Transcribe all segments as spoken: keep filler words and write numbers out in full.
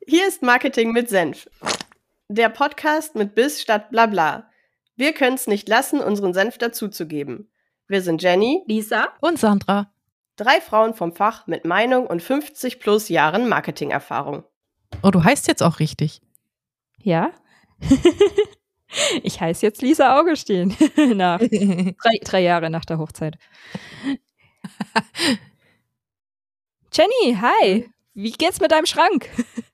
Hier ist Marketing mit Senf. Der Podcast mit Biss statt Blabla. Wir können es nicht lassen, unseren Senf dazuzugeben. Wir sind Jenny, Lisa und Sandra. Drei Frauen vom Fach mit Meinung und fünfzig plus Jahren Marketingerfahrung. Oh, du heißt jetzt auch richtig. Ja. Ich heiße jetzt Lisa Augustin. nach drei, drei Jahre nach der Hochzeit. Jenny, hi. Wie geht's mit deinem Schrank?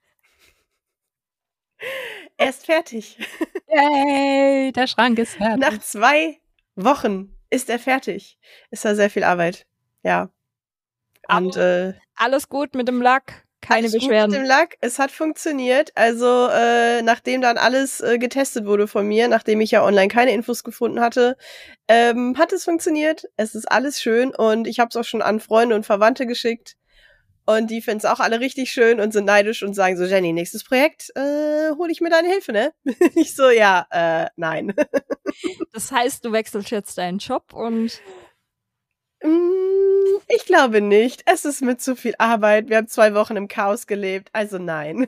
Er ist fertig. Yay, der Schrank ist fertig. Nach zwei Wochen ist er fertig. Ist da sehr viel Arbeit. Ja. Und äh, alles gut mit dem Lack? Keine alles Beschwerden? Gut mit dem Lack. Es hat funktioniert. Also äh, nachdem dann alles äh, getestet wurde von mir, nachdem ich ja online keine Infos gefunden hatte, ähm, hat es funktioniert. Es ist alles schön und ich habe es auch schon an Freunde und Verwandte geschickt. Und die finden es auch alle richtig schön und sind neidisch und sagen so, Jenny, nächstes Projekt, äh, hole ich mir deine Hilfe, ne? Ich so, ja, äh, nein. Das heißt, du wechselst jetzt deinen Job und... Mm, ich glaube nicht. Es ist mit zu viel Arbeit. Wir haben zwei Wochen im Chaos gelebt, also nein.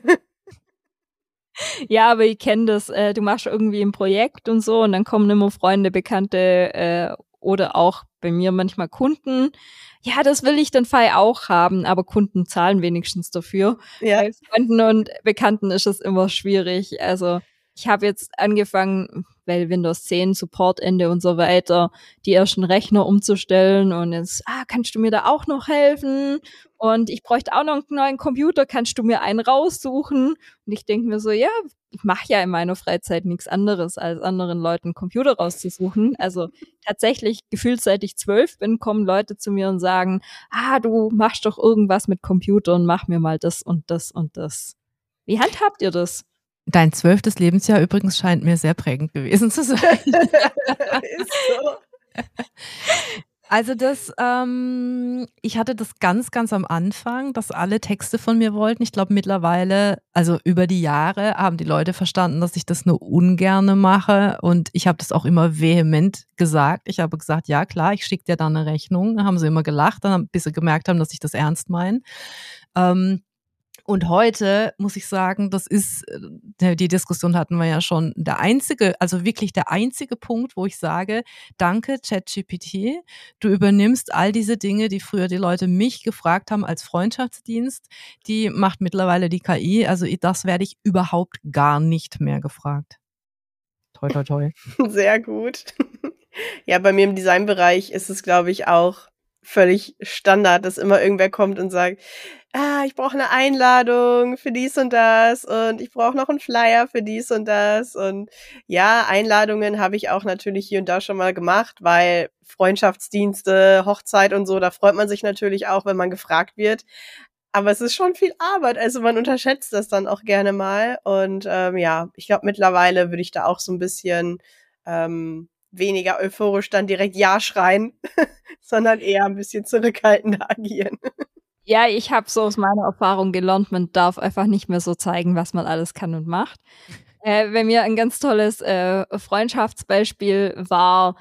Ja, aber ich kenne das. Äh, du machst irgendwie ein Projekt und so und dann kommen immer Freunde, Bekannte äh, oder auch bei mir manchmal Kunden. Ja, das will ich dann Fall auch haben, aber Kunden zahlen wenigstens dafür. Ja. Bei Freunden und Bekannten ist es immer schwierig. Also ich habe jetzt angefangen, weil Windows zehn Supportende und so weiter, die ersten Rechner umzustellen und jetzt, ah, kannst du mir da auch noch helfen? Und ich bräuchte auch noch einen neuen Computer, kannst du mir einen raussuchen? Und ich denke mir so, ja, ich mache ja in meiner Freizeit nichts anderes, als anderen Leuten Computer rauszusuchen. Also tatsächlich, gefühlt seit ich zwölf bin, kommen Leute zu mir und sagen, ah, du machst doch irgendwas mit Computern, mach mir mal das und das und das. Wie handhabt ihr das? Dein zwölftes Lebensjahr übrigens scheint mir sehr prägend gewesen zu sein. Ist so. Also das, ähm, ich hatte das ganz, ganz am Anfang, dass alle Texte von mir wollten. Ich glaube mittlerweile, also über die Jahre, haben die Leute verstanden, dass ich das nur ungerne mache und ich habe das auch immer vehement gesagt. Ich habe gesagt, ja klar, ich schicke dir dann eine Rechnung. Dann haben sie immer gelacht, dann bis sie gemerkt haben, dass ich das ernst meine. Ähm, Und heute muss ich sagen, das ist, die Diskussion hatten wir ja schon, der einzige, also wirklich der einzige Punkt, wo ich sage, danke ChatGPT, du übernimmst all diese Dinge, die früher die Leute mich gefragt haben als Freundschaftsdienst, die macht mittlerweile die K I, also das werde ich überhaupt gar nicht mehr gefragt. Toi, toi, toi. Sehr gut. Ja, bei mir im Designbereich ist es, glaube ich, auch völlig Standard, dass immer irgendwer kommt und sagt, ah, ich brauche eine Einladung für dies und das und ich brauche noch einen Flyer für dies und das und ja, Einladungen habe ich auch natürlich hier und da schon mal gemacht, weil Freundschaftsdienste, Hochzeit und so, da freut man sich natürlich auch, wenn man gefragt wird, aber es ist schon viel Arbeit, also man unterschätzt das dann auch gerne mal und ähm, ja, ich glaube mittlerweile würde ich da auch so ein bisschen ähm, weniger euphorisch dann direkt Ja schreien, sondern eher ein bisschen zurückhaltender agieren. Ja, ich habe so aus meiner Erfahrung gelernt, man darf einfach nicht mehr so zeigen, was man alles kann und macht. Äh, bei mir ein ganz tolles äh, Freundschaftsbeispiel war,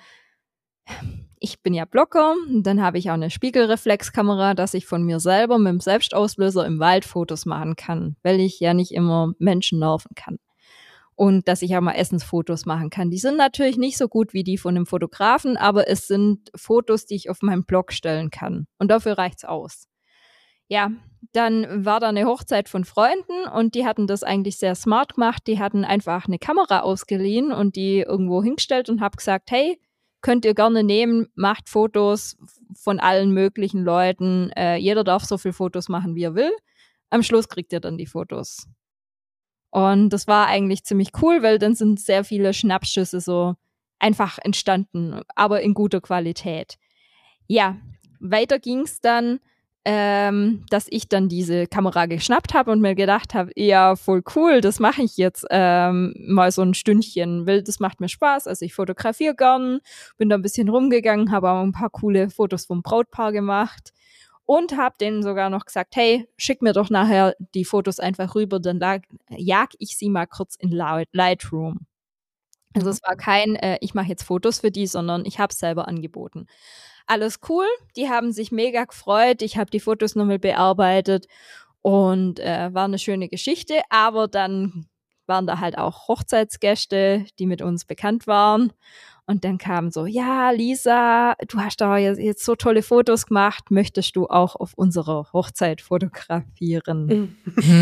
ich bin ja Blogger, und dann habe ich auch eine Spiegelreflexkamera, dass ich von mir selber mit dem Selbstauslöser im Wald Fotos machen kann, weil ich ja nicht immer Menschen nerven kann. Und dass ich auch mal Essensfotos machen kann. Die sind natürlich nicht so gut wie die von einem Fotografen, aber es sind Fotos, die ich auf meinem Blog stellen kann. Und dafür reicht's aus. Ja, dann war da eine Hochzeit von Freunden und die hatten das eigentlich sehr smart gemacht. Die hatten einfach eine Kamera ausgeliehen und die irgendwo hingestellt und hab gesagt, hey, könnt ihr gerne nehmen, macht Fotos von allen möglichen Leuten. Äh, jeder darf so viele Fotos machen, wie er will. Am Schluss kriegt ihr dann die Fotos. Und das war eigentlich ziemlich cool, weil dann sind sehr viele Schnappschüsse so einfach entstanden, aber in guter Qualität. Ja, weiter ging's dann, ähm, dass ich dann diese Kamera geschnappt habe und mir gedacht habe, ja, voll cool, das mache ich jetzt ähm, mal so ein Stündchen, weil das macht mir Spaß. Also ich fotografiere gern, bin da ein bisschen rumgegangen, habe auch ein paar coole Fotos vom Brautpaar gemacht. Und habe denen sogar noch gesagt, hey, schick mir doch nachher die Fotos einfach rüber, dann lag, jag ich sie mal kurz in Lightroom. Also es war kein, äh, ich mache jetzt Fotos für die, sondern ich habe es selber angeboten. Alles cool, die haben sich mega gefreut, ich habe die Fotos nochmal bearbeitet Und äh, war eine schöne Geschichte, aber dann waren da halt auch Hochzeitsgäste, die mit uns bekannt waren. Und dann kam so, ja, Lisa, du hast da jetzt so tolle Fotos gemacht, möchtest du auch auf unserer Hochzeit fotografieren?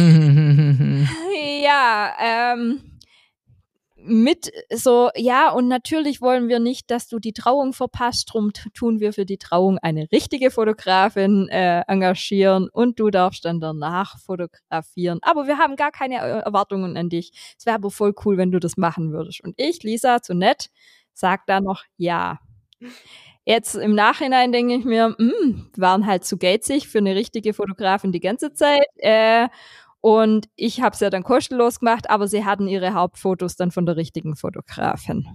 Ja, ähm, mit so, ja, und natürlich wollen wir nicht, dass du die Trauung verpasst, drum tun wir für die Trauung eine richtige Fotografin äh, engagieren und du darfst dann danach fotografieren. Aber wir haben gar keine Erwartungen an dich. Es wäre aber voll cool, wenn du das machen würdest. Und ich, Lisa, zu nett, sag da noch ja. Jetzt im Nachhinein denke ich mir, mh, waren halt zu geizig für eine richtige Fotografin die ganze Zeit. Äh, Und ich habe es ja dann kostenlos gemacht, aber sie hatten ihre Hauptfotos dann von der richtigen Fotografin.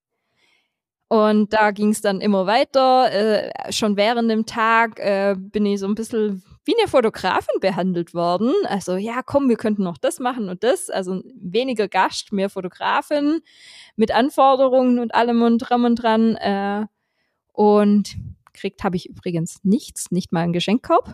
Und da ging es dann immer weiter. Äh, schon während dem Tag äh, bin ich so ein bisschen wie eine Fotografin behandelt worden. Also ja, komm, wir könnten noch das machen und das. Also weniger Gast, mehr Fotografin mit Anforderungen und allem und dran und dran. Äh, und gekriegt habe ich übrigens nichts, nicht mal einen Geschenkkorb.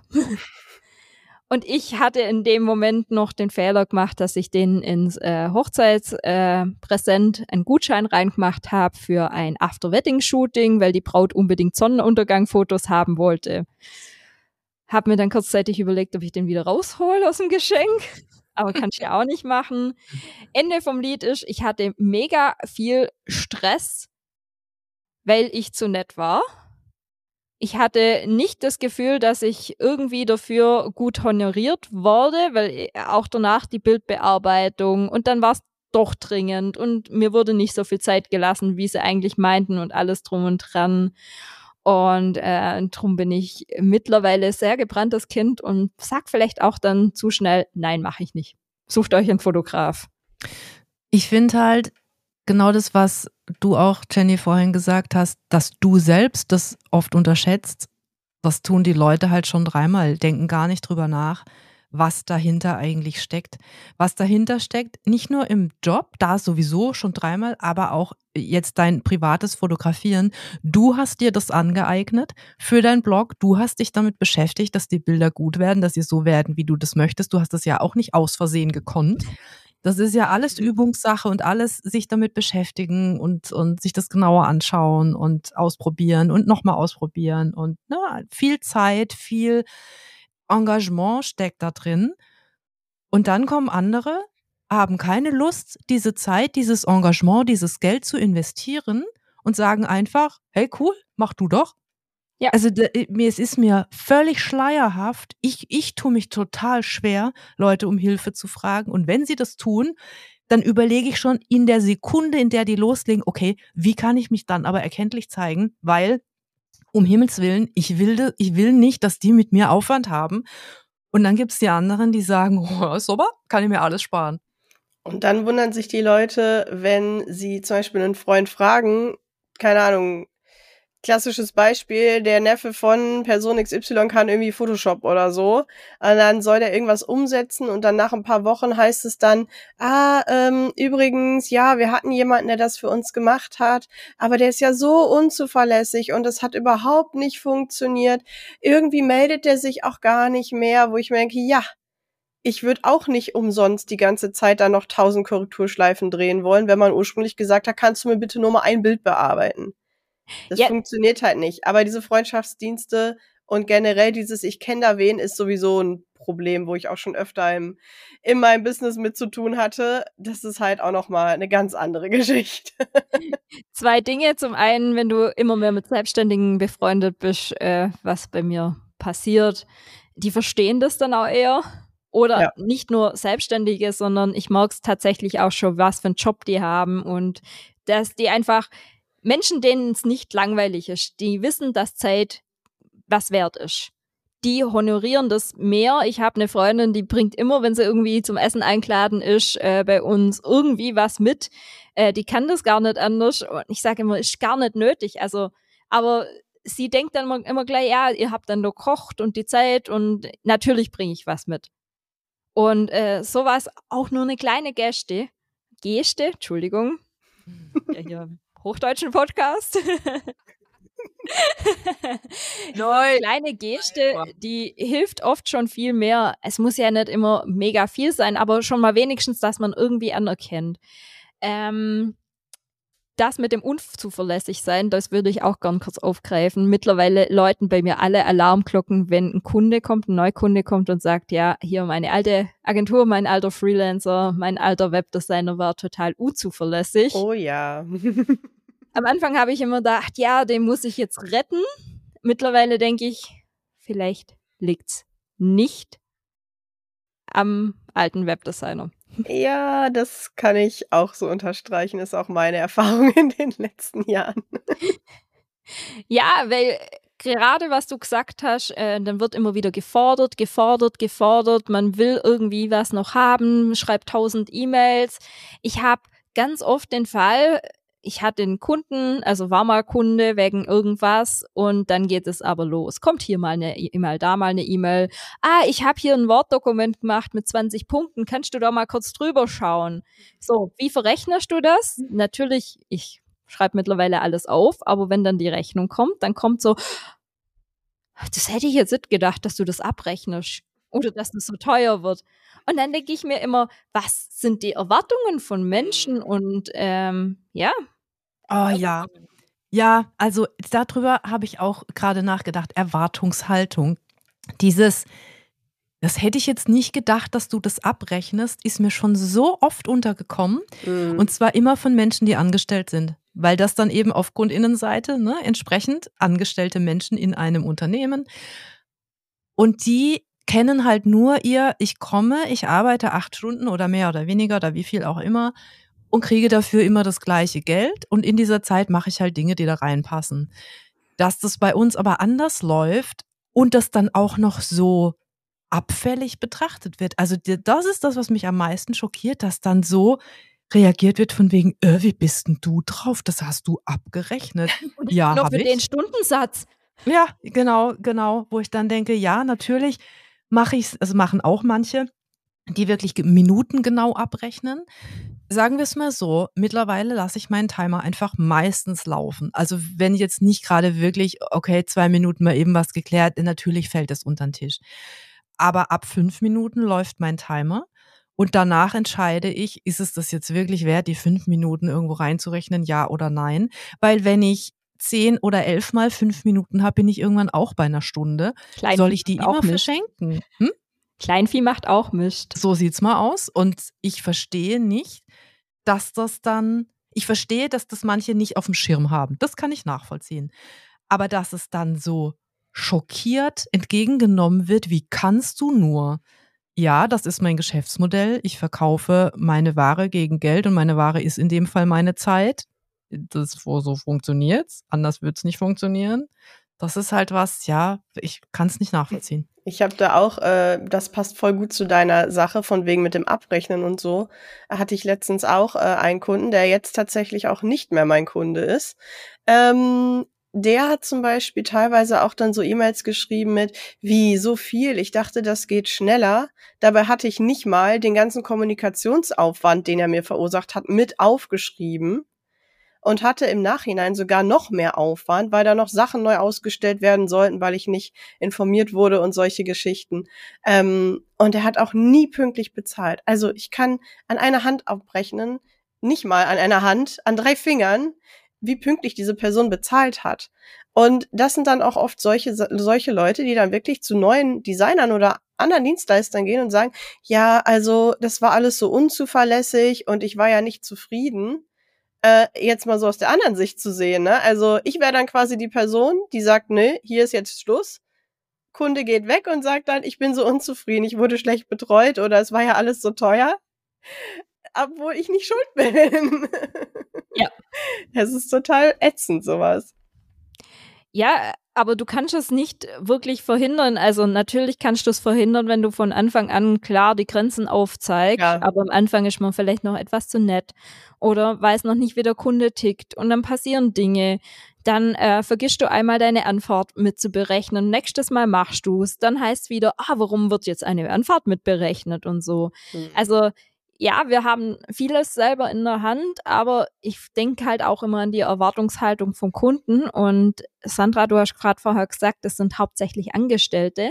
Und ich hatte in dem Moment noch den Fehler gemacht, dass ich den ins äh, Hochzeitspräsent äh, einen Gutschein reingemacht habe für ein After-Wedding-Shooting, weil die Braut unbedingt Sonnenuntergang-Fotos haben wollte. Hab mir dann kurzzeitig überlegt, ob ich den wieder raushole aus dem Geschenk. Aber kann ich ja auch nicht machen. Ende vom Lied ist, ich hatte mega viel Stress, weil ich zu nett war. Ich hatte nicht das Gefühl, dass ich irgendwie dafür gut honoriert wurde, weil auch danach die Bildbearbeitung und dann war es doch dringend und mir wurde nicht so viel Zeit gelassen, wie sie eigentlich meinten und alles drum und dran. Und äh, drum bin ich mittlerweile sehr gebranntes Kind und sag vielleicht auch dann zu schnell, nein, mache ich nicht. Sucht euch einen Fotograf. Ich finde halt, genau das, was du auch, Jenny, vorhin gesagt hast, dass du selbst das oft unterschätzt, das tun die Leute halt schon dreimal, denken gar nicht drüber nach, was dahinter eigentlich steckt. Was dahinter steckt, nicht nur im Job, da sowieso schon dreimal, aber auch jetzt dein privates Fotografieren. Du hast dir das angeeignet für deinen Blog, du hast dich damit beschäftigt, dass die Bilder gut werden, dass sie so werden, wie du das möchtest. Du hast das ja auch nicht aus Versehen gekonnt. Das ist ja alles Übungssache und alles sich damit beschäftigen und, und sich das genauer anschauen und ausprobieren und nochmal ausprobieren und na, viel Zeit, viel Engagement steckt da drin. Und dann kommen andere, haben keine Lust, diese Zeit, dieses Engagement, dieses Geld zu investieren und sagen einfach, hey cool, mach du doch. Ja. Also mir, es ist mir völlig schleierhaft. Ich, ich tue mich total schwer, Leute um Hilfe zu fragen. Und wenn sie das tun, dann überlege ich schon in der Sekunde, in der die loslegen, okay, wie kann ich mich dann aber erkenntlich zeigen? Weil, um Himmels Willen, ich will, ich will nicht, dass die mit mir Aufwand haben. Und dann gibt's die anderen, die sagen, oh, super, kann ich mir alles sparen. Und dann wundern sich die Leute, wenn sie zum Beispiel einen Freund fragen, keine Ahnung, klassisches Beispiel, der Neffe von Person X Y kann irgendwie Photoshop oder so. Und dann soll der irgendwas umsetzen und dann nach ein paar Wochen heißt es dann, ah, ähm, übrigens, ja, wir hatten jemanden, der das für uns gemacht hat, aber der ist ja so unzuverlässig und es hat überhaupt nicht funktioniert. Irgendwie meldet der sich auch gar nicht mehr, wo ich mir denke, ja, ich würde auch nicht umsonst die ganze Zeit da noch tausend Korrekturschleifen drehen wollen, wenn man ursprünglich gesagt hat, kannst du mir bitte nur mal ein Bild bearbeiten. Das ja. funktioniert halt nicht. Aber diese Freundschaftsdienste und generell dieses Ich kenne da wen ist sowieso ein Problem, wo ich auch schon öfter im, in meinem Business mit zu tun hatte. Das ist halt auch nochmal eine ganz andere Geschichte. Zwei Dinge. Zum einen, wenn du immer mehr mit Selbstständigen befreundet bist, äh, was bei mir passiert, die verstehen das dann auch eher. Oder ja. nicht nur Selbstständige, sondern ich merke es tatsächlich auch schon, was für einen Job die haben und dass die einfach Menschen, denen es nicht langweilig ist, die wissen, dass Zeit was wert ist. Die honorieren das mehr. Ich habe eine Freundin, die bringt immer, wenn sie irgendwie zum Essen eingeladen ist, äh, bei uns irgendwie was mit. Äh, die kann das gar nicht anders. Und ich sage immer, ist gar nicht nötig. Also, aber sie denkt dann immer, immer gleich, ja, ihr habt dann nur gekocht und die Zeit und natürlich bringe ich was mit. Und äh, sowas, auch nur eine kleine Geste, Geste, Entschuldigung, ja, hier hochdeutschen Podcast, Neu. Kleine Geste, die hilft oft schon viel mehr. Es muss ja nicht immer mega viel sein, aber schon mal wenigstens, dass man irgendwie anerkennt. Ähm, das mit dem unzuverlässig sein, das würde ich auch gern kurz aufgreifen. Mittlerweile läuten bei mir alle Alarmglocken, wenn ein Kunde kommt, ein Neukunde kommt und sagt, ja, hier meine alte Agentur, mein alter Freelancer, mein alter Webdesigner war total unzuverlässig. Oh ja. Am Anfang habe ich immer gedacht, ja, den muss ich jetzt retten. Mittlerweile denke ich, vielleicht liegt's nicht am alten Webdesigner. Ja, das kann ich auch so unterstreichen, ist auch meine Erfahrung in den letzten Jahren. Ja, weil gerade was du gesagt hast, äh, dann wird immer wieder gefordert, gefordert, gefordert. Man will irgendwie was noch haben, schreibt tausend E-Mails. Ich habe ganz oft den Fall, ich hatte einen Kunden, also war mal Kunde wegen irgendwas und dann geht es aber los. Kommt hier mal eine E-Mail, da mal eine E-Mail. Ah, ich habe hier ein Word-Dokument gemacht mit zwanzig Punkten. Kannst du da mal kurz drüber schauen? So, wie verrechnest du das? Natürlich, ich schreibe mittlerweile alles auf, aber wenn dann die Rechnung kommt, dann kommt so, das hätte ich jetzt nicht gedacht, dass du das abrechnest oder dass das so teuer wird. Und dann denke ich mir immer, was sind die Erwartungen von Menschen und ähm, ja. Oh ja. Ja, also darüber habe ich auch gerade nachgedacht. Erwartungshaltung. Dieses, das hätte ich jetzt nicht gedacht, dass du das abrechnest, ist mir schon so oft untergekommen. Mhm. Und zwar immer von Menschen, die angestellt sind. Weil das dann eben auf Kundinnenseite, ne, entsprechend angestellte Menschen in einem Unternehmen. Und die kennen halt nur ihr, ich komme, ich arbeite acht Stunden oder mehr oder weniger oder wie viel auch immer und kriege dafür immer das gleiche Geld. Und in dieser Zeit mache ich halt Dinge, die da reinpassen. Dass das bei uns aber anders läuft und das dann auch noch so abfällig betrachtet wird. Also das ist das, was mich am meisten schockiert, dass dann so reagiert wird von wegen, äh, wie bist denn du drauf? Das hast du abgerechnet. Und ja, noch für ich. den Stundensatz. Ja, genau, genau. Wo ich dann denke, ja, natürlich mache ich es, also machen auch manche, die wirklich minutengenau abrechnen. Sagen wir es mal so, mittlerweile lasse ich meinen Timer einfach meistens laufen. Also wenn jetzt nicht gerade wirklich, okay, zwei Minuten mal eben was geklärt, natürlich fällt es unter den Tisch. Aber ab fünf Minuten läuft mein Timer. Und danach entscheide ich, ist es das jetzt wirklich wert, die fünf Minuten irgendwo reinzurechnen, ja oder nein? Weil wenn ich zehn oder elf mal fünf Minuten habe, bin ich irgendwann auch bei einer Stunde. Kleinvieh Soll ich die immer Mist. verschenken? Hm? Kleinvieh macht auch Mist. So sieht's mal aus. Und ich verstehe nicht, dass das dann, ich verstehe, dass das manche nicht auf dem Schirm haben. Das kann ich nachvollziehen. Aber dass es dann so schockiert entgegengenommen wird, wie kannst du nur? Ja, das ist mein Geschäftsmodell. Ich verkaufe meine Ware gegen Geld und meine Ware ist in dem Fall meine Zeit. Das so funktioniert's. Anders wird's nicht funktionieren. Das ist halt was, ja, ich kann es nicht nachvollziehen. Ich habe da auch, äh, das passt voll gut zu deiner Sache, von wegen mit dem Abrechnen und so. Hatte ich letztens auch äh, einen Kunden, der jetzt tatsächlich auch nicht mehr mein Kunde ist. Ähm, der hat zum Beispiel teilweise auch dann so E-Mails geschrieben mit, wie, so viel, ich dachte, das geht schneller. Dabei hatte ich nicht mal den ganzen Kommunikationsaufwand, den er mir verursacht hat, mit aufgeschrieben. Und hatte im Nachhinein sogar noch mehr Aufwand, weil da noch Sachen neu ausgestellt werden sollten, weil ich nicht informiert wurde und solche Geschichten. Ähm, und er hat auch nie pünktlich bezahlt. Also ich kann an einer Hand abrechnen, nicht mal an einer Hand, an drei Fingern, wie pünktlich diese Person bezahlt hat. Und das sind dann auch oft solche, solche Leute, die dann wirklich zu neuen Designern oder anderen Dienstleistern gehen und sagen, ja, also das war alles so unzuverlässig und ich war ja nicht zufrieden. Äh, jetzt mal so aus der anderen Sicht zu sehen, ne? Also ich wäre dann quasi die Person, die sagt, ne, hier ist jetzt Schluss. Kunde geht weg und sagt dann, ich bin so unzufrieden, ich wurde schlecht betreut oder es war ja alles so teuer, obwohl ich nicht schuld bin. Ja. Es ist total ätzend, sowas. Ja, aber du kannst es nicht wirklich verhindern. Also natürlich kannst du es verhindern, wenn du von Anfang an klar die Grenzen aufzeigst. Ja. Aber am Anfang ist man vielleicht noch etwas zu nett oder weiß noch nicht, wie der Kunde tickt. Und dann passieren Dinge. Dann äh, vergisst du einmal deine Anfahrt mit zu berechnen. Nächstes Mal machst du es. Dann heißt wieder, ah, warum wird jetzt eine Anfahrt mit berechnet und so. Mhm. Also ja, wir haben vieles selber in der Hand, aber ich denke halt auch immer an die Erwartungshaltung vom Kunden. Und Sandra, du hast gerade vorher gesagt, das sind hauptsächlich Angestellte.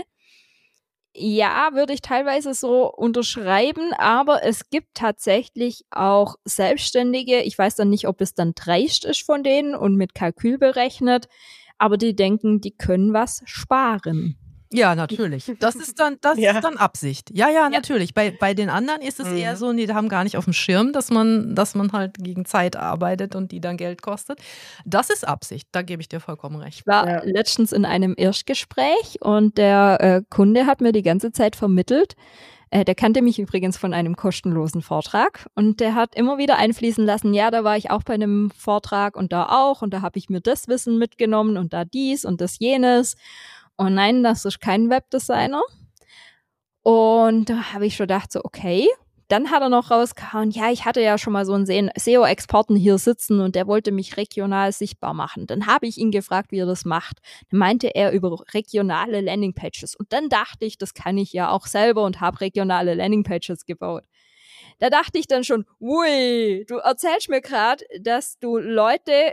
Ja, würde ich teilweise so unterschreiben, aber es gibt tatsächlich auch Selbstständige. Ich weiß dann nicht, ob es dann dreist ist von denen und mit Kalkül berechnet, aber die denken, die können was sparen. Ja, natürlich. Das ist dann, das Ja. ist dann Absicht. Ja, ja, natürlich. Bei, bei den anderen ist es Mhm. eher so, nee, die haben gar nicht auf dem Schirm, dass man, dass man halt gegen Zeit arbeitet und die dann Geld kostet. Das ist Absicht, da gebe ich dir vollkommen recht. Ich war Ja. letztens in einem Erstgespräch und der äh, Kunde hat mir die ganze Zeit vermittelt, äh, der kannte mich übrigens von einem kostenlosen Vortrag und der hat immer wieder einfließen lassen, ja, da war ich auch bei einem Vortrag und da auch und da habe ich mir das Wissen mitgenommen und da dies und das jenes. Und nein, das ist kein Webdesigner. Und da habe ich schon gedacht, so okay. Dann hat er noch rausgehauen, ja, ich hatte ja schon mal so einen S E O-Experten hier sitzen und der wollte mich regional sichtbar machen. Dann habe ich ihn gefragt, wie er das macht. Dann meinte er über regionale Landingpages. Und dann dachte ich, das kann ich ja auch selber und habe regionale Landingpages gebaut. Da dachte ich dann schon, ui, du erzählst mir gerade, dass du Leute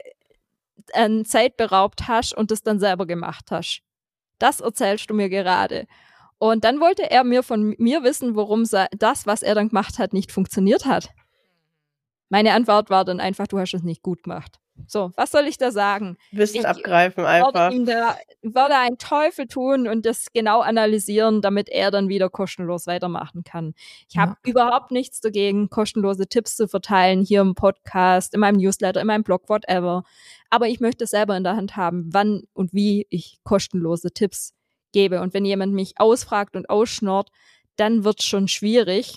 an Zeit beraubt hast und das dann selber gemacht hast. Das erzählst du mir gerade. Und dann wollte er mir von mir wissen, warum das, was er dann gemacht hat, nicht funktioniert hat. Meine Antwort war dann einfach, du hast es nicht gut gemacht. So, was soll ich da sagen? Wissen ich abgreifen einfach. Würde ihm da, würde einen Teufel tun und das genau analysieren, damit er dann wieder kostenlos weitermachen kann. Ich habe Ja. überhaupt nichts dagegen, kostenlose Tipps zu verteilen, hier im Podcast, in meinem Newsletter, in meinem Blog, whatever. Aber ich möchte selber in der Hand haben, wann und wie ich kostenlose Tipps gebe. Und wenn jemand mich ausfragt und ausschnurrt, dann wird's schon schwierig.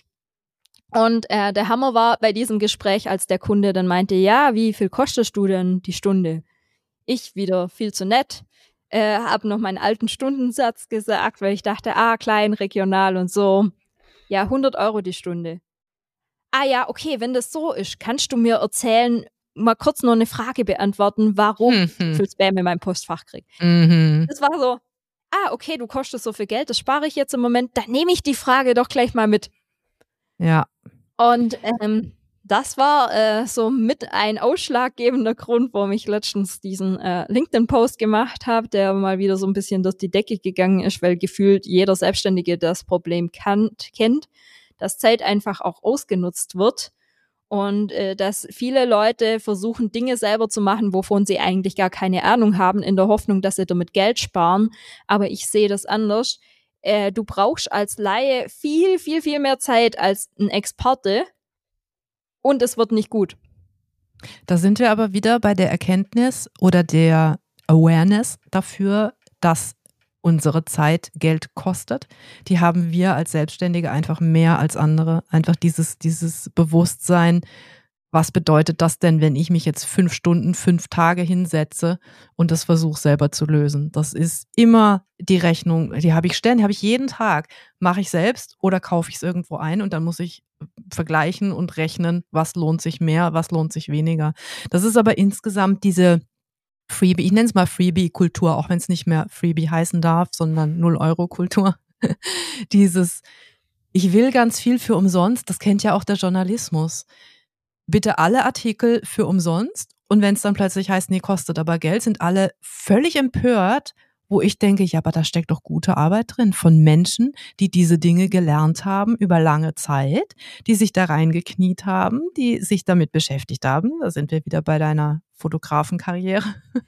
Und äh, der Hammer war bei diesem Gespräch, als der Kunde dann meinte, ja, wie viel kostest du denn die Stunde? Ich wieder viel zu nett, äh, habe noch meinen alten Stundensatz gesagt, weil ich dachte, ah, klein, regional und so. Ja, hundert Euro die Stunde. Ah ja, okay, wenn das so ist, kannst du mir erzählen, mal kurz noch eine Frage beantworten, warum Mhm. ich so viel Spam in meinem Postfach kriege. Mhm. Das war so, ah, okay, du kostest so viel Geld, das spare ich jetzt im Moment, dann nehme ich die Frage doch gleich mal mit. Ja. Und ähm, das war äh, so mit ein ausschlaggebender Grund, warum ich letztens diesen äh, LinkedIn-Post gemacht habe, der mal wieder so ein bisschen durch die Decke gegangen ist, weil gefühlt jeder Selbstständige das Problem kann, kennt, dass Zeit einfach auch ausgenutzt wird und äh, dass viele Leute versuchen, Dinge selber zu machen, wovon sie eigentlich gar keine Ahnung haben, in der Hoffnung, dass sie damit Geld sparen. Aber ich sehe das anders. Äh, du brauchst als Laie viel, viel, viel mehr Zeit als ein Experte und es wird nicht gut. Da sind wir aber wieder bei der Erkenntnis oder der Awareness dafür, dass unsere Zeit Geld kostet. Die haben wir als Selbstständige einfach mehr als andere. Einfach dieses, dieses Bewusstsein, was bedeutet das denn, wenn ich mich jetzt fünf Stunden, fünf Tage hinsetze und das versuche selber zu lösen? Das ist immer die Rechnung, die habe ich ständig, die habe ich jeden Tag. Mache ich selbst oder kaufe ich es irgendwo ein und dann muss ich vergleichen und rechnen, was lohnt sich mehr, was lohnt sich weniger. Das ist aber insgesamt diese Freebie, ich nenne es mal Freebie-Kultur, auch wenn es nicht mehr Freebie heißen darf, sondern null-Euro-Kultur. Dieses, ich will ganz viel für umsonst, das kennt ja auch der Journalismus. Bitte alle Artikel für umsonst und wenn es dann plötzlich heißt, nee, kostet aber Geld, sind alle völlig empört, wo ich denke, ja, aber da steckt doch gute Arbeit drin von Menschen, die diese Dinge gelernt haben über lange Zeit, die sich da reingekniet haben, die sich damit beschäftigt haben. Da sind wir wieder bei deiner Fotografenkarriere.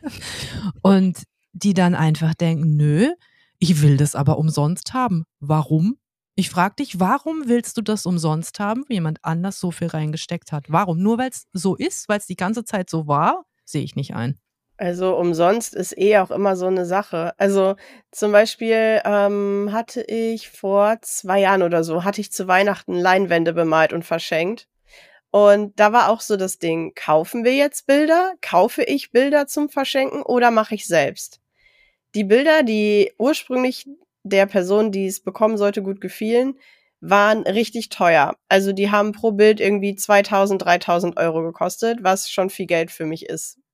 Und die dann einfach denken, nö, ich will das aber umsonst haben. Warum? Ich frage dich, warum willst du das umsonst haben, wo jemand anders so viel reingesteckt hat? Warum? Nur weil es so ist, weil es die ganze Zeit so war, sehe ich nicht ein. Also umsonst ist eh auch immer so eine Sache. Also zum Beispiel ähm, hatte ich vor zwei Jahren oder so, hatte ich zu Weihnachten Leinwände bemalt und verschenkt. Und da war auch so das Ding, kaufen wir jetzt Bilder? Kaufe ich Bilder zum Verschenken oder mache ich selbst? Die Bilder, die ursprünglich der Person, die es bekommen sollte, gut gefielen, waren richtig teuer. Also die haben pro Bild irgendwie zweitausend, dreitausend Euro gekostet, was schon viel Geld für mich ist.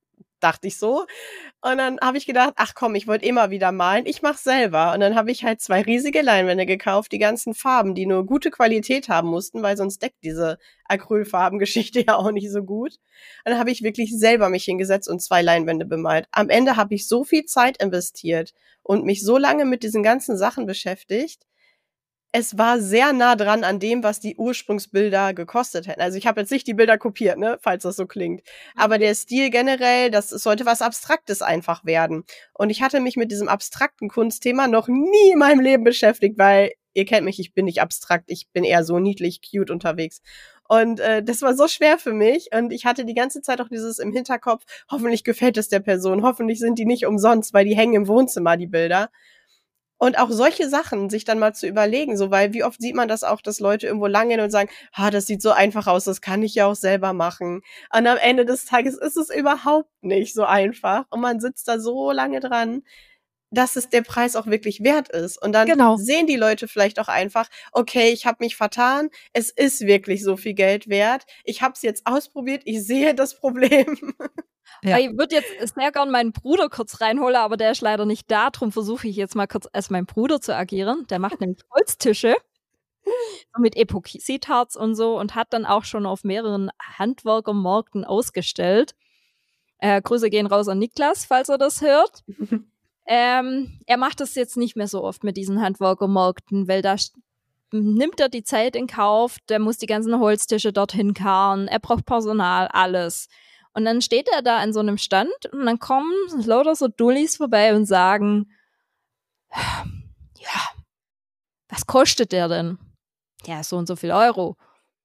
dachte ich so. Und dann habe ich gedacht, ach komm, ich wollte immer wieder malen, ich mach's selber. Und dann habe ich halt zwei riesige Leinwände gekauft, die ganzen Farben, die nur gute Qualität haben mussten, weil sonst deckt diese Acrylfarbengeschichte ja auch nicht so gut. Und dann habe ich wirklich selber mich hingesetzt und zwei Leinwände bemalt. Am Ende habe ich so viel Zeit investiert und mich so lange mit diesen ganzen Sachen beschäftigt. Es war sehr nah dran an dem, was die Ursprungsbilder gekostet hätten. Also ich habe jetzt nicht die Bilder kopiert, ne, falls das so klingt. Aber der Stil generell, das sollte was Abstraktes einfach werden. Und ich hatte mich mit diesem abstrakten Kunstthema noch nie in meinem Leben beschäftigt, weil ihr kennt mich, ich bin nicht abstrakt, ich bin eher so niedlich, cute unterwegs. Und äh, das war so schwer für mich. Und ich hatte die ganze Zeit auch dieses im Hinterkopf, hoffentlich gefällt es der Person, hoffentlich sind die nicht umsonst, weil die hängen im Wohnzimmer, die Bilder. Und auch solche Sachen sich dann mal zu überlegen, so, weil wie oft sieht man das auch, dass Leute irgendwo langgehen und sagen, ah, das sieht so einfach aus, das kann ich ja auch selber machen. Und am Ende des Tages ist es überhaupt nicht so einfach. Und man sitzt da so lange dran, dass es der Preis auch wirklich wert ist. Und dann Genau. sehen die Leute vielleicht auch einfach, okay, ich habe mich vertan, es ist wirklich so viel Geld wert, ich habe es jetzt ausprobiert, ich sehe das Problem. Ja. Ich würde jetzt sehr gern meinen Bruder kurz reinholen, aber der ist leider nicht da, darum versuche ich jetzt mal kurz als mein Bruder zu agieren. Der macht nämlich Holztische mit Epoxidharz und so und hat dann auch schon auf mehreren Handwerkermärkten ausgestellt. Äh, Grüße gehen raus an Niklas, falls er das hört. ähm, er macht das jetzt nicht mehr so oft mit diesen Handwerkermärkten, weil da nimmt er die Zeit in Kauf, der muss die ganzen Holztische dorthin karren, er braucht Personal, alles. Und dann steht er da an so einem Stand und dann kommen lauter so Dullis vorbei und sagen, ja, was kostet der denn? Ja, so und so viel Euro.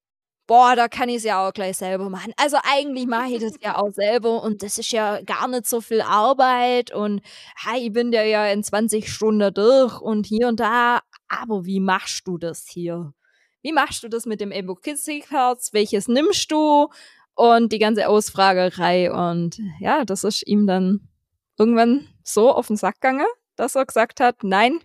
Boah, da kann ich es ja auch gleich selber machen. Also eigentlich mache ich das ja auch selber und das ist ja gar nicht so viel Arbeit und hey, ich bin ja ja in zwanzig Stunden durch und hier und da. Aber wie machst du das hier? Wie machst du das mit dem Epoxidharz? Welches nimmst du? Und die ganze Ausfragerei. Und ja, das ist ihm dann irgendwann so auf den Sack gegangen, dass er gesagt hat, nein,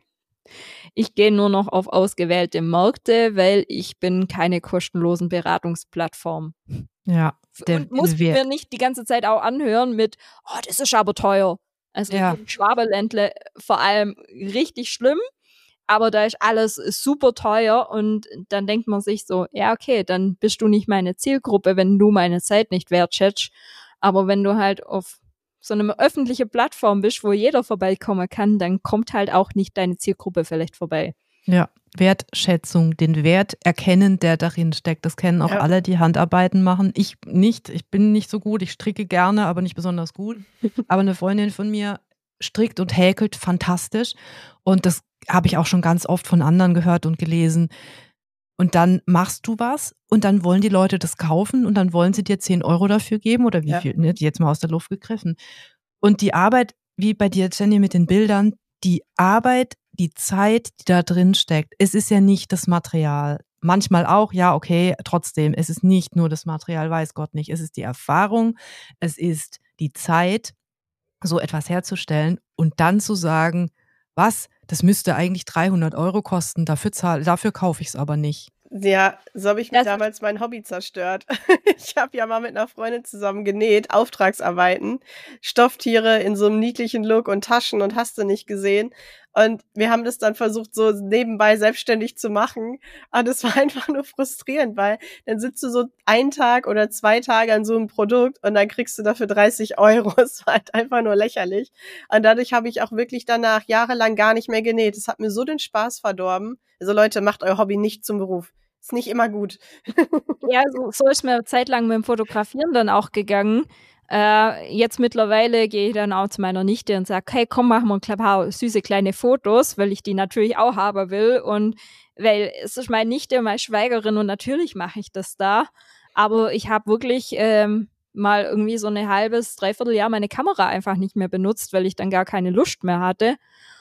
ich gehe nur noch auf ausgewählte Märkte, weil ich bin keine kostenlosen Beratungsplattform. Ja. Und muss mir nicht die ganze Zeit auch anhören mit, oh, das ist aber teuer. Also ja. im Schwaberländle vor allem richtig schlimm. Aber da ist alles super teuer und dann denkt man sich so, ja okay, dann bist du nicht meine Zielgruppe, wenn du meine Zeit nicht wertschätzt. Aber wenn du halt auf so eine öffentliche Plattform bist, wo jeder vorbeikommen kann, dann kommt halt auch nicht deine Zielgruppe vielleicht vorbei. Ja, Wertschätzung, den Wert erkennen, der darin steckt. Das kennen auch ja. alle, die Handarbeiten machen. Ich nicht, ich bin nicht so gut, ich stricke gerne, aber nicht besonders gut. Aber eine Freundin von mir strickt und häkelt fantastisch und das habe ich auch schon ganz oft von anderen gehört und gelesen. Und dann machst du was und dann wollen die Leute das kaufen und dann wollen sie dir zehn Euro dafür geben oder wie ja. viel, ne? Jetzt mal aus der Luft gegriffen. Und die Arbeit, wie bei dir, Jenny, mit den Bildern, die Arbeit, die Zeit, die da drin steckt, es ist ja nicht das Material. Manchmal auch, ja, okay, trotzdem, es ist nicht nur das Material, weiß Gott nicht. Es ist die Erfahrung, es ist die Zeit, so etwas herzustellen und dann zu sagen, was, das müsste eigentlich dreihundert Euro kosten, dafür, zahl, dafür kaufe ich es aber nicht. Ja, so habe ich mir das damals mein Hobby zerstört. Ich habe ja mal mit einer Freundin zusammen genäht, Auftragsarbeiten, Stofftiere in so einem niedlichen Look und Taschen und hast du nicht gesehen. Und wir haben das dann versucht, so nebenbei selbstständig zu machen. Aber das war einfach nur frustrierend, weil dann sitzt du so einen Tag oder zwei Tage an so einem Produkt und dann kriegst du dafür dreißig Euro. Es war halt einfach nur lächerlich. Und dadurch habe ich auch wirklich danach jahrelang gar nicht mehr genäht. Das hat mir so den Spaß verdorben. Also Leute, macht euer Hobby nicht zum Beruf. Ist nicht immer gut. Ja, so, so ist mir eine Zeit lang mit dem Fotografieren dann auch gegangen. Äh, jetzt mittlerweile gehe ich dann auch zu meiner Nichte und sage, hey, komm, machen wir ein paar süße kleine Fotos, weil ich die natürlich auch haben will. Und weil es ist meine Nichte, meine Schwägerin und natürlich mache ich das da. Aber ich habe wirklich ähm, mal irgendwie so ein halbes, dreiviertel Jahr meine Kamera einfach nicht mehr benutzt, weil ich dann gar keine Lust mehr hatte.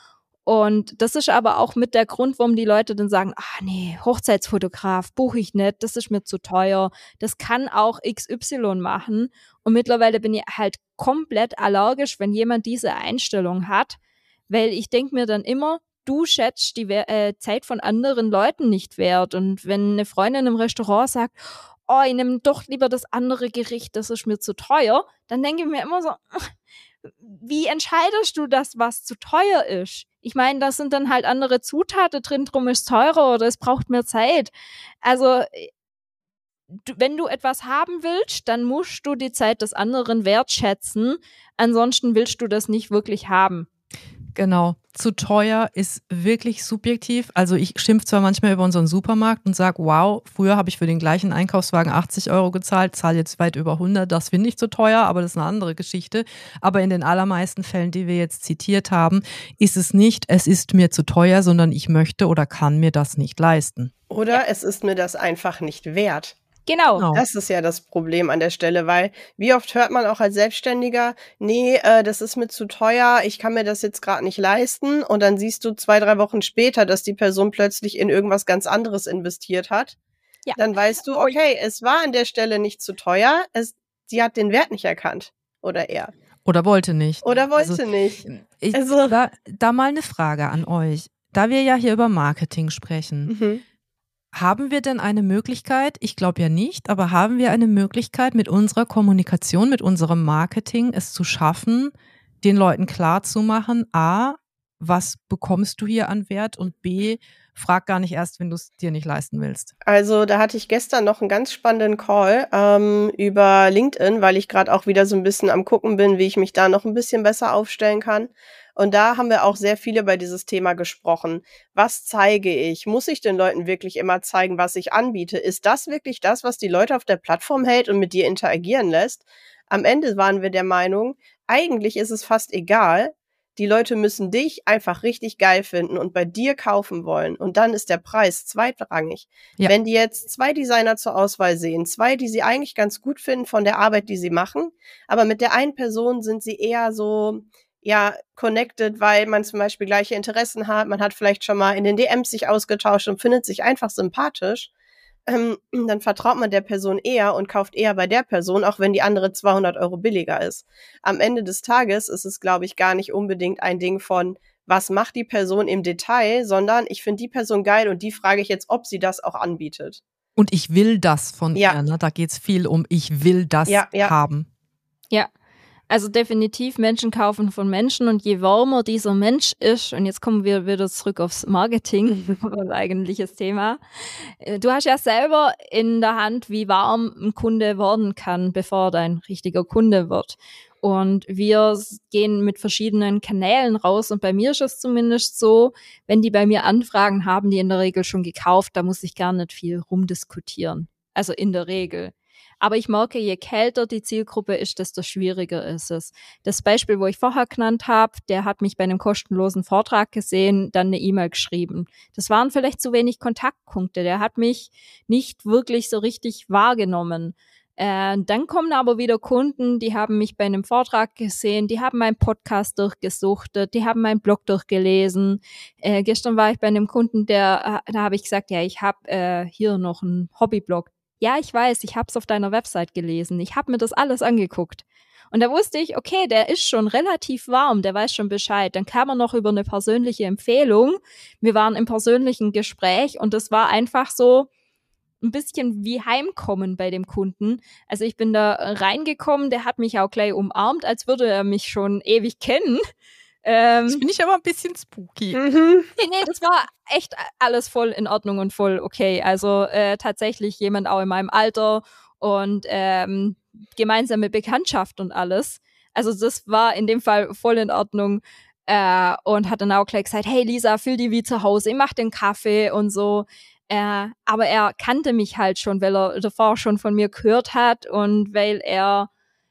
Und das ist aber auch mit der Grund, warum die Leute dann sagen, ah nee, Hochzeitsfotograf buche ich nicht, das ist mir zu teuer, das kann auch X Y machen. Und mittlerweile bin ich halt komplett allergisch, wenn jemand diese Einstellung hat, weil ich denke mir dann immer, du schätzt die äh, Zeit von anderen Leuten nicht wert. Und wenn eine Freundin im Restaurant sagt, oh, ich nehme doch lieber das andere Gericht, das ist mir zu teuer, dann denke ich mir immer so, wie entscheidest du das, was zu teuer ist? Ich meine, da sind dann halt andere Zutaten drin, drum ist es teurer oder es braucht mehr Zeit. Also, du, wenn du etwas haben willst, dann musst du die Zeit des anderen wertschätzen. Ansonsten willst du das nicht wirklich haben. Genau. Zu teuer ist wirklich subjektiv. Also ich schimpfe zwar manchmal über unseren Supermarkt und sage, wow, früher habe ich für den gleichen Einkaufswagen achtzig Euro gezahlt, zahle jetzt weit über hundert. Das finde ich zu teuer, aber das ist eine andere Geschichte. Aber in den allermeisten Fällen, die wir jetzt zitiert haben, ist es nicht, es ist mir zu teuer, sondern ich möchte oder kann mir das nicht leisten. Oder ja. Es ist mir das einfach nicht wert. Genau. genau. Das ist ja das Problem an der Stelle, weil wie oft hört man auch als Selbstständiger, nee, äh, das ist mir zu teuer, ich kann mir das jetzt gerade nicht leisten, und dann siehst du zwei, drei Wochen später, dass die Person plötzlich in irgendwas ganz anderes investiert hat. Ja. Dann weißt du, okay, es war an der Stelle nicht zu teuer, es, sie hat den Wert nicht erkannt. Oder er. Oder wollte nicht. Oder wollte also, nicht. Ich, also. da, da mal eine Frage an euch. Da wir ja hier über Marketing sprechen, mhm. haben wir denn eine Möglichkeit, ich glaube ja nicht, aber haben wir eine Möglichkeit, mit unserer Kommunikation, mit unserem Marketing es zu schaffen, den Leuten klarzumachen, a, was bekommst du hier an Wert, und b, frag gar nicht erst, wenn du es dir nicht leisten willst. Also da hatte ich gestern noch einen ganz spannenden Call ähm, über LinkedIn, weil ich gerade auch wieder so ein bisschen am Gucken bin, wie ich mich da noch ein bisschen besser aufstellen kann. Und da haben wir auch sehr viel über dieses Thema gesprochen. Was zeige ich? Muss ich den Leuten wirklich immer zeigen, was ich anbiete? Ist das wirklich das, was die Leute auf der Plattform hält und mit dir interagieren lässt? Am Ende waren wir der Meinung, eigentlich ist es fast egal. Die Leute müssen dich einfach richtig geil finden und bei dir kaufen wollen. Und dann ist der Preis zweitrangig. Ja. Wenn die jetzt zwei Designer zur Auswahl sehen, zwei, die sie eigentlich ganz gut finden von der Arbeit, die sie machen, aber mit der einen Person sind sie eher so, ja, connected, weil man zum Beispiel gleiche Interessen hat, man hat vielleicht schon mal in den D Ms sich ausgetauscht und findet sich einfach sympathisch, ähm, dann vertraut man der Person eher und kauft eher bei der Person, auch wenn die andere zweihundert Euro billiger ist. Am Ende des Tages ist es, glaube ich, gar nicht unbedingt ein Ding von, was macht die Person im Detail, sondern ich finde die Person geil und die frage ich jetzt, ob sie das auch anbietet. Und ich will das von ja. ihr, ne? Da geht's viel um, ich will das ja, ja. haben. Ja. Also definitiv Menschen kaufen von Menschen, und je warmer dieser Mensch ist, und jetzt kommen wir wieder zurück aufs Marketing, unser eigentliches Thema. Du hast ja selber in der Hand, wie warm ein Kunde werden kann, bevor er dein richtiger Kunde wird. Und wir gehen mit verschiedenen Kanälen raus, und bei mir ist es zumindest so, wenn die bei mir Anfragen haben, die in der Regel schon gekauft, da muss ich gar nicht viel rumdiskutieren. Also in der Regel. Aber ich merke, je kälter die Zielgruppe ist, desto schwieriger ist es. Das Beispiel, wo ich vorher genannt habe, der hat mich bei einem kostenlosen Vortrag gesehen, dann eine E-Mail geschrieben. Das waren vielleicht zu wenig Kontaktpunkte. Der hat mich nicht wirklich so richtig wahrgenommen. Äh, dann kommen aber wieder Kunden, die haben mich bei einem Vortrag gesehen, die haben meinen Podcast durchgesuchtet, die haben meinen Blog durchgelesen. Äh, gestern war ich bei einem Kunden, der, da habe ich gesagt, ja, ich habe äh, hier noch einen Hobbyblog. Ja, ich weiß, ich habe es auf deiner Website gelesen. Ich habe mir das alles angeguckt. Und da wusste ich, okay, der ist schon relativ warm, der weiß schon Bescheid. Dann kam er noch über eine persönliche Empfehlung. Wir waren im persönlichen Gespräch, und das war einfach so ein bisschen wie Heimkommen bei dem Kunden. Also ich bin da reingekommen, der hat mich auch gleich umarmt, als würde er mich schon ewig kennen. Ähm, das finde ich aber ein bisschen spooky. Mhm. Nee, nee, das war echt alles voll in Ordnung und voll okay. Also äh, tatsächlich jemand auch in meinem Alter und ähm, gemeinsame Bekanntschaft und alles. Also das war in dem Fall voll in Ordnung. Äh, und hat dann auch gleich gesagt, hey Lisa, fühl die wie zu Hause, ich mach den Kaffee und so. Äh, aber er kannte mich halt schon, weil er davor schon von mir gehört hat und weil er,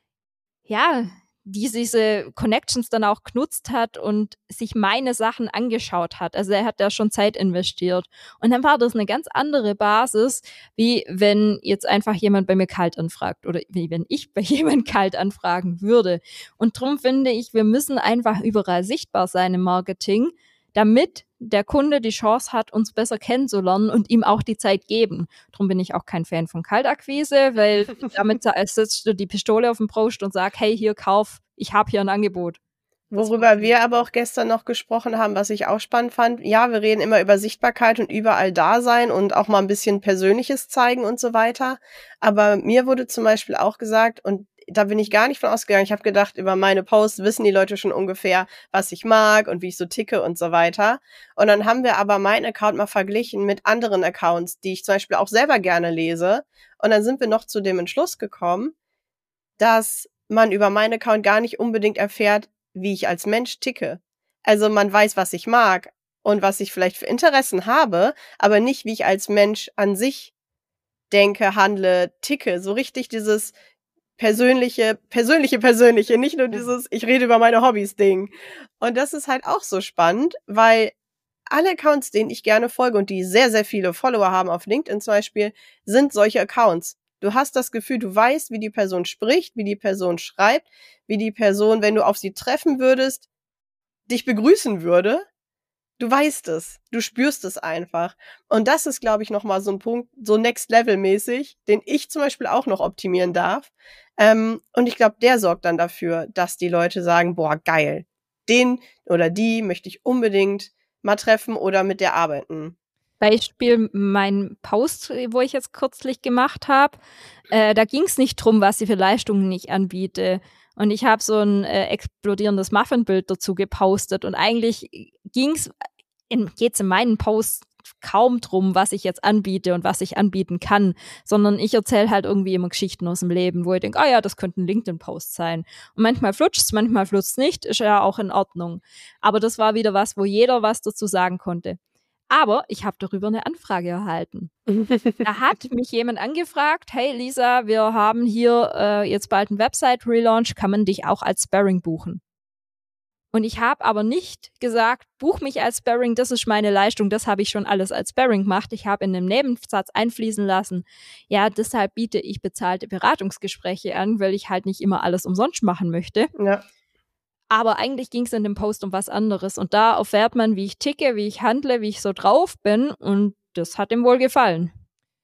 ja, die diese Connections dann auch genutzt hat und sich meine Sachen angeschaut hat. Also er hat da schon Zeit investiert. Und dann war das eine ganz andere Basis, wie wenn jetzt einfach jemand bei mir kalt anfragt oder wie wenn ich bei jemand kalt anfragen würde. Und darum finde ich, wir müssen einfach überall sichtbar sein im Marketing, damit der Kunde die Chance hat, uns besser kennenzulernen und ihm auch die Zeit geben. Darum bin ich auch kein Fan von Kaltakquise, weil damit setzt du die Pistole auf den Brust und sagst, hey, hier, kauf, ich habe hier ein Angebot. Worüber wir aber auch gestern noch gesprochen haben, was ich auch spannend fand, ja, wir reden immer über Sichtbarkeit und überall da sein und auch mal ein bisschen Persönliches zeigen und so weiter. Aber mir wurde zum Beispiel auch gesagt, und da bin ich gar nicht von ausgegangen, ich habe gedacht, über meine Posts wissen die Leute schon ungefähr, was ich mag und wie ich so ticke und so weiter. Und dann haben wir aber meinen Account mal verglichen mit anderen Accounts, die ich zum Beispiel auch selber gerne lese. Und dann sind wir noch zu dem Entschluss gekommen, dass man über meinen Account gar nicht unbedingt erfährt, wie ich als Mensch ticke. Also man weiß, was ich mag und was ich vielleicht für Interessen habe, aber nicht, wie ich als Mensch an sich denke, handle, ticke. So richtig dieses persönliche, persönliche, persönliche, nicht nur dieses, ich rede über meine Hobbys Ding. Und das ist halt auch so spannend, weil alle Accounts, denen ich gerne folge und die sehr, sehr viele Follower haben auf LinkedIn zum Beispiel, sind solche Accounts. Du hast das Gefühl, du weißt, wie die Person spricht, wie die Person schreibt, wie die Person, wenn du auf sie treffen würdest, dich begrüßen würde. Du weißt es. Du spürst es einfach. Und das ist, glaube ich, nochmal so ein Punkt, so Next-Level-mäßig, den ich zum Beispiel auch noch optimieren darf. Ähm, und ich glaube, der sorgt dann dafür, dass die Leute sagen, boah, geil. Den oder die möchte ich unbedingt mal treffen oder mit der arbeiten. Beispiel mein Post, wo ich jetzt kürzlich gemacht habe, äh, da ging es nicht drum, was ich für Leistungen ich anbiete. Und ich habe so ein äh, explodierendes Muffinbild dazu gepostet. Und eigentlich ging's in, geht's in meinen Posts kaum drum, was ich jetzt anbiete und was ich anbieten kann, sondern ich erzähle halt irgendwie immer Geschichten aus dem Leben, wo ich denke, ah ja, das könnte ein LinkedIn-Post sein. Und manchmal flutscht's, manchmal flutscht's nicht, ist ja auch in Ordnung. Aber das war wieder was, wo jeder was dazu sagen konnte. Aber ich habe darüber eine Anfrage erhalten. Da hat mich jemand angefragt, hey Lisa, wir haben hier äh, jetzt bald einen Website-Relaunch, kann man dich auch als Sparring buchen? Und ich habe aber nicht gesagt, buch mich als Sparring, das ist meine Leistung, das habe ich schon alles als Sparring gemacht. Ich habe in einem Nebensatz einfließen lassen, ja, deshalb biete ich bezahlte Beratungsgespräche an, weil ich halt nicht immer alles umsonst machen möchte. Ja. Aber eigentlich ging es in dem Post um was anderes. Und da erfährt man, wie ich ticke, wie ich handle, wie ich so drauf bin. Und das hat ihm wohl gefallen.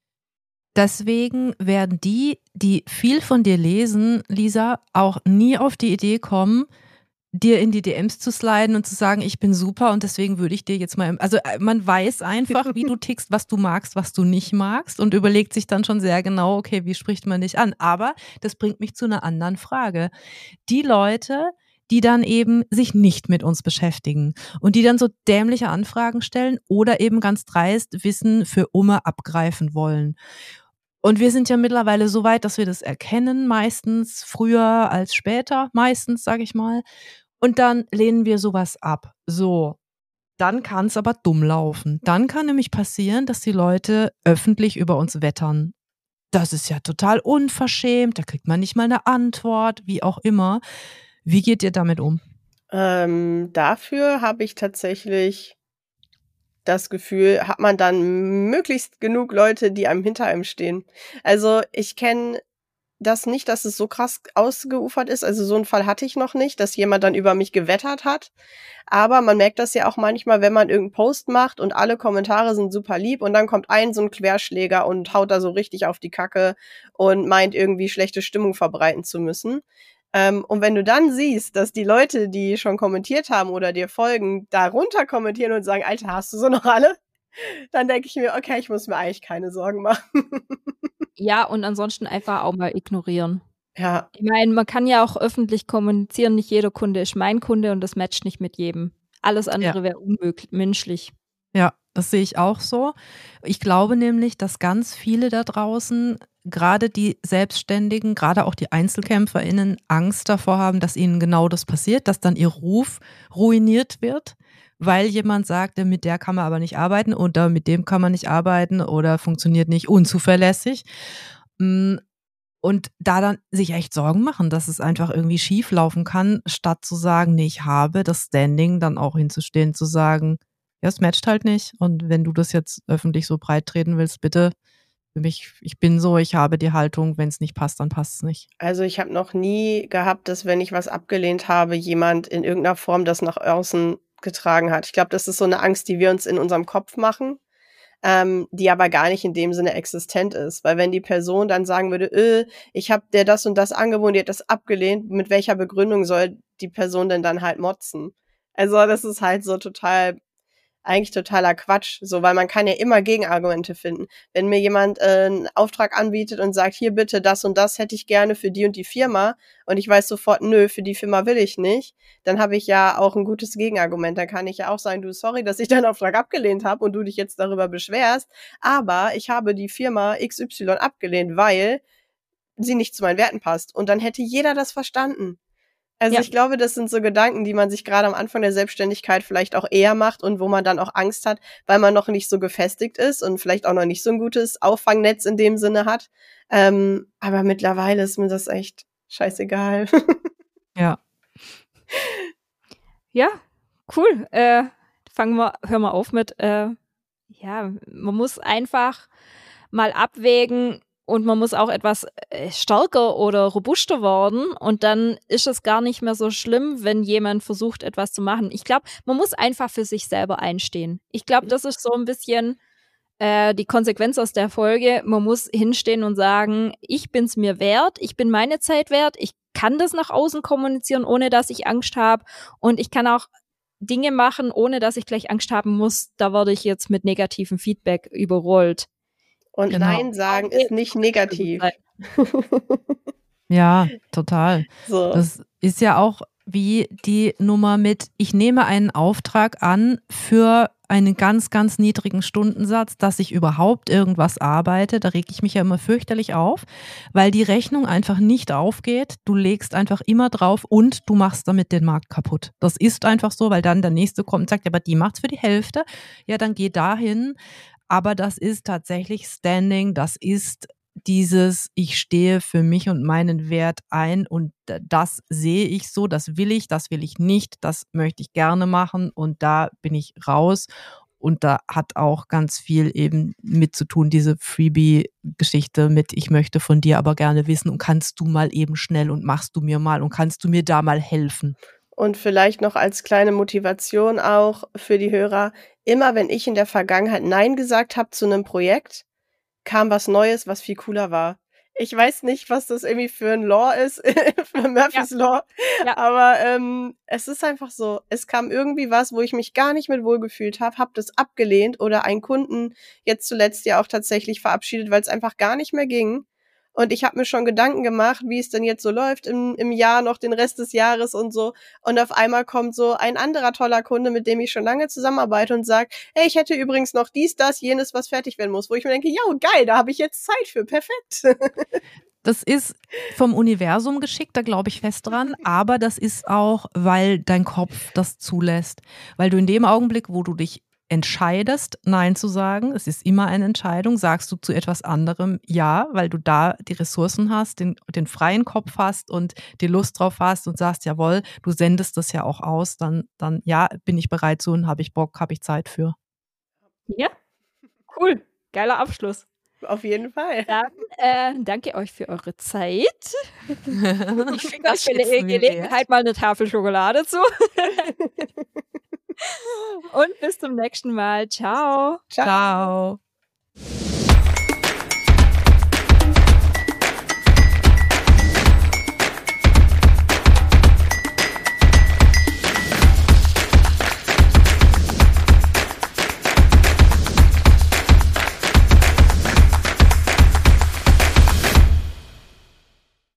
Deswegen werden die, die viel von dir lesen, Lisa, auch nie auf die Idee kommen, dir in die D Ms zu sliden und zu sagen, ich bin super und deswegen würde ich dir jetzt mal, also man weiß einfach, wie du tickst, was du magst, was du nicht magst und überlegt sich dann schon sehr genau, okay, wie spricht man dich an? Aber das bringt mich zu einer anderen Frage. Die Leute, die dann eben sich nicht mit uns beschäftigen und die dann so dämliche Anfragen stellen oder eben ganz dreist Wissen für Umme abgreifen wollen. Und wir sind ja mittlerweile so weit, dass wir das erkennen, meistens früher als später, meistens, sage ich mal. Und dann lehnen wir sowas ab. So, dann kann es aber dumm laufen. Dann kann nämlich passieren, dass die Leute öffentlich über uns wettern. Das ist ja total unverschämt, da kriegt man nicht mal eine Antwort, wie auch immer. Wie geht ihr damit um? Ähm, dafür habe ich tatsächlich das Gefühl, hat man dann möglichst genug Leute, die einem hinter einem stehen. Also ich kenne das nicht, dass es so krass ausgeufert ist. Also so einen Fall hatte ich noch nicht, dass jemand dann über mich gewettert hat. Aber man merkt das ja auch manchmal, wenn man irgendeinen Post macht und alle Kommentare sind super lieb und dann kommt ein so ein Querschläger und haut da so richtig auf die Kacke und meint irgendwie schlechte Stimmung verbreiten zu müssen. Ähm, und wenn du dann siehst, dass die Leute, die schon kommentiert haben oder dir folgen, darunter kommentieren und sagen, Alter, hast du so noch alle? Dann denke ich mir, okay, ich muss mir eigentlich keine Sorgen machen. Ja, und ansonsten einfach auch mal ignorieren. Ja. Ich meine, man kann ja auch öffentlich kommunizieren, nicht jeder Kunde ist mein Kunde und das matcht nicht mit jedem. Alles andere Ja. wäre unmöglich, menschlich. Ja, das sehe ich auch so. Ich glaube nämlich, dass ganz viele da draußen, gerade die Selbstständigen, gerade auch die EinzelkämpferInnen, Angst davor haben, dass ihnen genau das passiert, dass dann ihr Ruf ruiniert wird, weil jemand sagt, mit der kann man aber nicht arbeiten oder mit dem kann man nicht arbeiten oder funktioniert nicht, unzuverlässig. Und da dann sich echt Sorgen machen, dass es einfach irgendwie schief laufen kann, statt zu sagen, nee, ich habe das Standing, dann auch hinzustehen, zu sagen, ja, es matcht halt nicht. Und wenn du das jetzt öffentlich so breit treten willst, bitte, für mich, ich bin so, ich habe die Haltung, wenn es nicht passt, dann passt es nicht. Also ich habe noch nie gehabt, dass wenn ich was abgelehnt habe, jemand in irgendeiner Form das nach außen getragen hat. Ich glaube, das ist so eine Angst, die wir uns in unserem Kopf machen. ähm, die aber gar nicht in dem Sinne existent ist. Weil wenn die Person dann sagen würde, äh, ich habe dir das und das angeboten, die hat das abgelehnt, mit welcher Begründung soll die Person denn dann halt motzen? Also das ist halt so total, eigentlich totaler Quatsch, so, weil man kann ja immer Gegenargumente finden. Wenn mir jemand äh, einen Auftrag anbietet und sagt, hier bitte, das und das hätte ich gerne für die und die Firma und ich weiß sofort, nö, für die Firma will ich nicht, dann habe ich ja auch ein gutes Gegenargument. Dann kann ich ja auch sagen, du, sorry, dass ich deinen Auftrag abgelehnt habe und du dich jetzt darüber beschwerst, aber ich habe die Firma X Y abgelehnt, weil sie nicht zu meinen Werten passt. Und dann hätte jeder das verstanden. Also Ja. ich glaube, das sind so Gedanken, die man sich gerade am Anfang der Selbstständigkeit vielleicht auch eher macht und wo man dann auch Angst hat, weil man noch nicht so gefestigt ist und vielleicht auch noch nicht so ein gutes Auffangnetz in dem Sinne hat. Ähm, aber mittlerweile ist mir das echt scheißegal. Ja. Ja, cool. Äh, fangen wir, hören wir auf mit, äh, ja, man muss einfach mal abwägen und man muss auch etwas äh, stärker oder robuster werden und dann ist es gar nicht mehr so schlimm, wenn jemand versucht, etwas zu machen. Ich glaube, man muss einfach für sich selber einstehen. Ich glaube, das ist so ein bisschen äh, die Konsequenz aus der Folge. Man muss hinstehen und sagen, ich bin's mir wert, ich bin meine Zeit wert, ich kann das nach außen kommunizieren, ohne dass ich Angst habe und ich kann auch Dinge machen, ohne dass ich gleich Angst haben muss, da werde ich jetzt mit negativem Feedback überrollt. Und Genau. Nein sagen ist nicht negativ. Ja, total. So. Das ist ja auch wie die Nummer mit, ich nehme einen Auftrag an für einen ganz, ganz niedrigen Stundensatz, dass ich überhaupt irgendwas arbeite. Da reg ich mich ja immer fürchterlich auf, weil die Rechnung einfach nicht aufgeht. Du legst einfach immer drauf und du machst damit den Markt kaputt. Das ist einfach so, weil dann der Nächste kommt und sagt, aber die macht's für die Hälfte. Ja, dann geh dahin. Aber das ist tatsächlich Standing, das ist dieses, ich stehe für mich und meinen Wert ein und das sehe ich so, das will ich, das will ich nicht, das möchte ich gerne machen und da bin ich raus. Und da hat auch ganz viel eben mit zu tun, diese Freebie-Geschichte mit, ich möchte von dir aber gerne wissen und kannst du mal eben schnell und machst du mir mal und kannst du mir da mal helfen. Und vielleicht noch als kleine Motivation auch für die Hörer, immer wenn ich in der Vergangenheit Nein gesagt habe zu einem Projekt, kam was Neues, was viel cooler war. Ich weiß nicht, was das irgendwie für ein Law ist, für Murphy's ja. Law, ja. aber ähm, es ist einfach so, es kam irgendwie was, wo ich mich gar nicht mit wohlgefühlt habe, habe das abgelehnt oder einen Kunden jetzt zuletzt ja auch tatsächlich verabschiedet, weil es einfach gar nicht mehr ging. Und ich habe mir schon Gedanken gemacht, wie es denn jetzt so läuft im, im Jahr, noch den Rest des Jahres und so. Und auf einmal kommt so ein anderer toller Kunde, mit dem ich schon lange zusammenarbeite und sagt, hey, ich hätte übrigens noch dies, das, jenes, was fertig werden muss. Wo ich mir denke, ja, geil, da habe ich jetzt Zeit für, perfekt. Das ist vom Universum geschickt, da glaube ich fest dran, aber das ist auch, weil dein Kopf das zulässt. Weil du in dem Augenblick, wo du dich entscheidest, Nein zu sagen, es ist immer eine Entscheidung, sagst du zu etwas anderem Ja, weil du da die Ressourcen hast, den, den freien Kopf hast und die Lust drauf hast und sagst, jawohl, du sendest das ja auch aus, dann, dann ja, bin ich bereit zu und habe ich Bock, habe ich Zeit für. Ja, cool, geiler Abschluss. Auf jeden Fall. Dann äh, danke euch für eure Zeit. Ich schicke euch für die Gelegenheit mal eine Tafel Schokolade zu. Und bis zum nächsten Mal. Ciao. Ciao. Ciao.